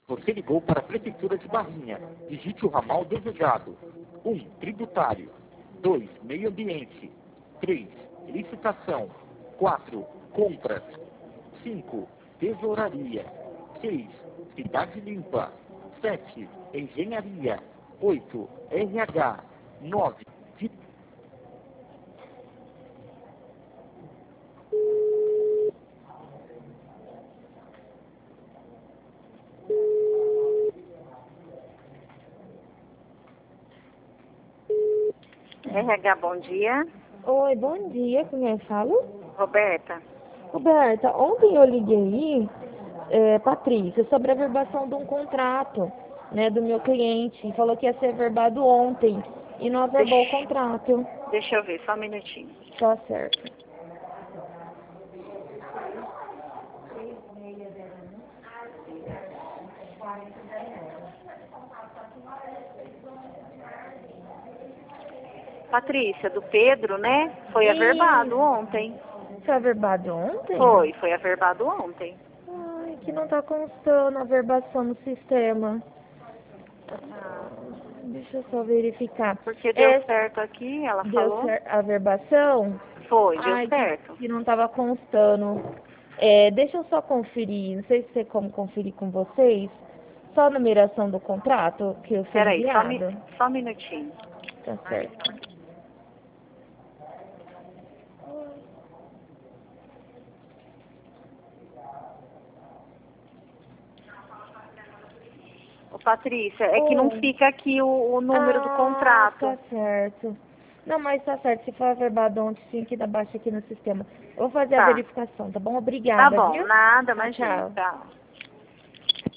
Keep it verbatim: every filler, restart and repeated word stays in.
Você ligou para a Prefeitura de Barrinha. Digite o ramal desejado. um. Tributário. dois. Meio ambiente. três. Licitação. quatro. Compras. cinco. Tesouraria. seis. Cidade limpa. sete. Engenharia. oito. R H. nove. R H, bom dia. Oi, bom dia, com quem eu falo? Roberta. Roberta, ontem eu liguei, é, Patrícia, sobre a verbação de um contrato, né, do meu cliente. Falou que ia ser verbado ontem e não averbou Deixa- o contrato. Deixa eu ver, só um minutinho. Tá certo. Patrícia, do Pedro, né? Foi Sim. averbado ontem. Foi averbado ontem? Foi, foi averbado ontem. Ai, que não tá constando a verbação no sistema. Ah, Deixa eu só verificar. porque deu É, certo aqui, ela deu falou. certo a verbação? Foi, deu Ai, que, certo. que não estava constando. É, deixa eu só conferir, não sei se tem como conferir com vocês, só a numeração do contrato que eu fui Peraí, só, mi- enviado. só um minutinho. Tá certo. Ô, Patrícia, é que não Oi. fica aqui o, o número do Ah, contrato. tá certo. Não, mas tá certo, se for averbado ontem, tinha que dar baixa aqui no sistema. Eu vou fazer Tá. a verificação, tá bom? Tá Obrigada, bom, viu? nada, Tchau, imagina. tchau. Tchau.